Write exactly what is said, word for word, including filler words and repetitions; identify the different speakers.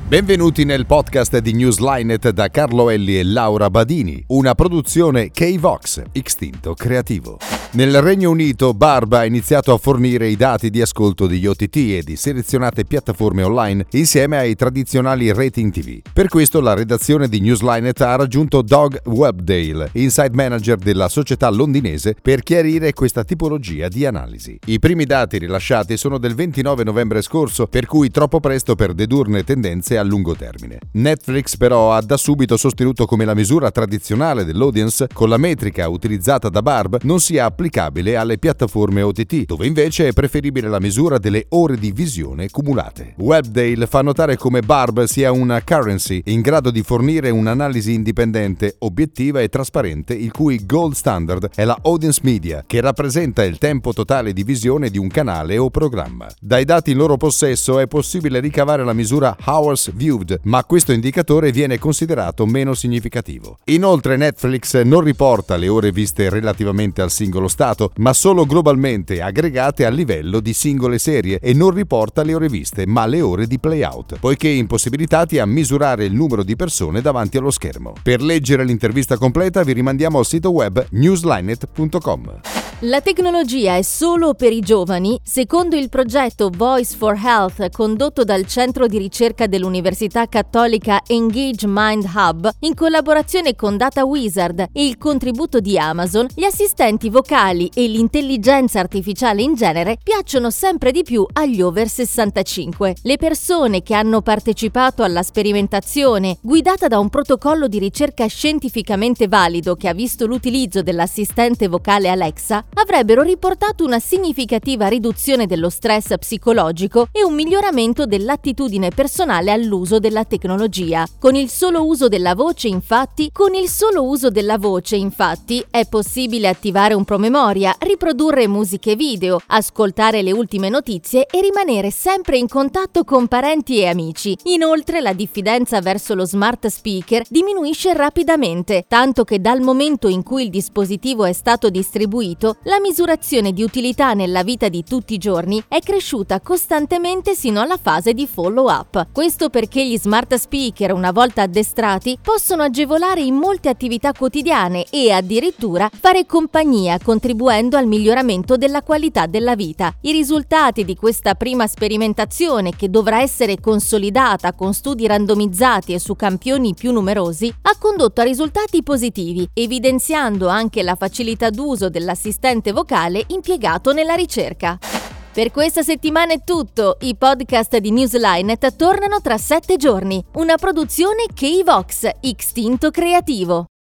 Speaker 1: Benvenuti nel podcast di Newslinet da Carlo Elli e Laura Badini, una produzione K-Vox, Extinto Creativo. Nel Regno Unito, Barb ha iniziato a fornire i dati di ascolto degli O T T e di selezionate piattaforme online insieme ai tradizionali rating T V. Per questo la redazione di Newslinet ha raggiunto Doug Webdale, inside manager della società londinese, per chiarire questa tipologia di analisi. I primi dati rilasciati sono del ventinove novembre scorso, per cui troppo presto per dedurne tendenze a lungo termine. Netflix però ha da subito sostenuto come la misura tradizionale dell'audience con la metrica utilizzata da Barb non sia applicabile alle piattaforme O T T, dove invece è preferibile la misura delle ore di visione cumulate. Webdale fa notare come Barb sia una currency in grado di fornire un'analisi indipendente, obiettiva e trasparente, il cui gold standard è la audience media, che rappresenta il tempo totale di visione di un canale o programma. Dai dati in loro possesso è possibile ricavare la misura hours viewed, ma questo indicatore viene considerato meno significativo. Inoltre Netflix non riporta le ore viste relativamente al singolo stato, ma solo globalmente aggregate a livello di singole serie, e non riporta le ore viste, ma le ore di playout, poiché impossibilitati a misurare il numero di persone davanti allo schermo. Per leggere l'intervista completa vi rimandiamo al sito web newslinet punto com.
Speaker 2: La tecnologia è solo per i giovani? Secondo il progetto Voice for Health condotto dal centro di ricerca dell'Università Cattolica Engage Mind Hub, in collaborazione con Data Wizard e il contributo di Amazon, gli assistenti vocali e l'intelligenza artificiale in genere piacciono sempre di più agli over sessantacinque. Le persone che hanno partecipato alla sperimentazione, guidata da un protocollo di ricerca scientificamente valido che ha visto l'utilizzo dell'assistente vocale Alexa, avrebbero riportato una significativa riduzione dello stress psicologico e un miglioramento dell'attitudine personale all'uso della tecnologia. Con il solo uso della voce, infatti, con il solo uso della voce, infatti, è possibile attivare un promemoria, riprodurre musiche e video, ascoltare le ultime notizie e rimanere sempre in contatto con parenti e amici. Inoltre, la diffidenza verso lo smart speaker diminuisce rapidamente, tanto che dal momento in cui il dispositivo è stato distribuito, la misurazione di utilità nella vita di tutti i giorni è cresciuta costantemente sino alla fase di follow-up. Questo perché gli smart speaker, una volta addestrati, possono agevolare in molte attività quotidiane e addirittura fare compagnia, contribuendo al miglioramento della qualità della vita. I risultati di questa prima sperimentazione, che dovrà essere consolidata con studi randomizzati e su campioni più numerosi, ha condotto a risultati positivi, evidenziando anche la facilità d'uso dell'assistente vocale impiegato nella ricerca. Per questa settimana è tutto. I podcast di Newslinet tornano tra sette giorni. Una produzione K-Vox, Extinto Creativo.